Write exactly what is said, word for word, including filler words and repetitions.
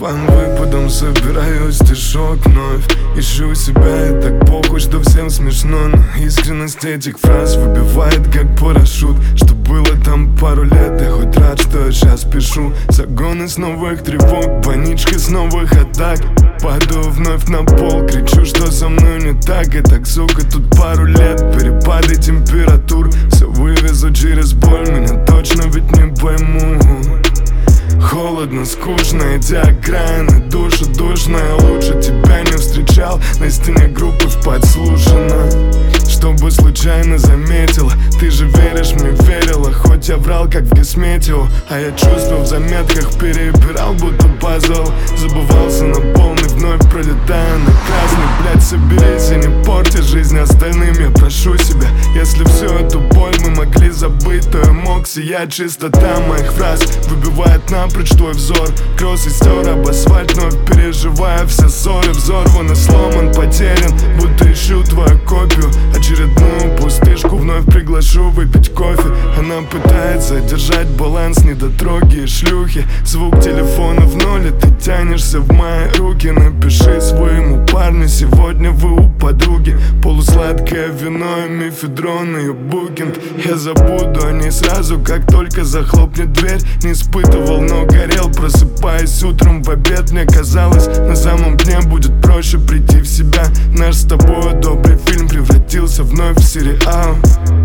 план выпадом, собираю стишок вновь. Ищу себя и так похуй, что всем смешно. Но искренность этих фраз выбивает как парашют. Что было там пару лет, я хоть рад, что я сейчас пишу. Загоны с новых тревог, паничка с новых атак. Падаю вновь на пол, кричу, что со мной не так. И так, сука, тут пару лет, перепады температур. Все вывезу через боль, меня точно ведь не пойму. Холодно, скучно, эти окраины, душа душная. Лучше тебя не встречал, на стене группы в подслушано. Чтобы случайно заметила, ты же веришь мне, верила. Хоть я врал, как в Гесметео, а я чувства в заметках перебирал, будто пазл. Забывался на полный, вновь пролетая на красный. Блять, соберись и не порти жизнь остальным. Я прошу себя, если всю эту боль мы могли забыть, то я мог сиять. Чистота моих фраз выбивает напрочь твой взор. Кросс и стер об асфальт, вновь переживая все ссоры. Взорван и сломан, потерян, будто ищу твою копию. Очередную пустышку вновь приглашу выпить кофе. Она пытается держать баланс, недотроги и шлюхи. Звук телефона в ноль, и ты тянешься в мои руки. Напиши своему парню, сегодня вы у подруги. Полусладкое вино и мефедрон, ее букинг. Я забуду о ней сразу, как только захлопнет дверь. Не испытывал, но горел, просыпаясь утром в обед. Мне казалось, на самом дне будет проще прийти в себя. Наш с тобой добрый фильм превратился вновь в сериал.